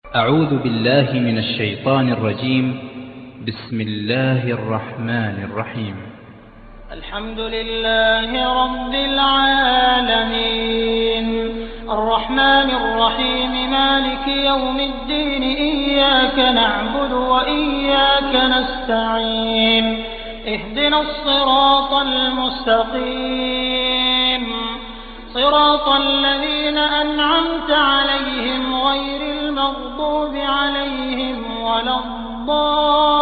أعوذ بالله من الشيطان الرجيم. بسم الله الرحمن الرحيم. الحمد لله رب العالمين الرحمن الرحيم مالك يوم الدين إياك نعبد وإياك نستعين اهدنا الصراط المستقيم صراط الذين أنعمت عليهم غير المغضوب عليهم ولا الضالين.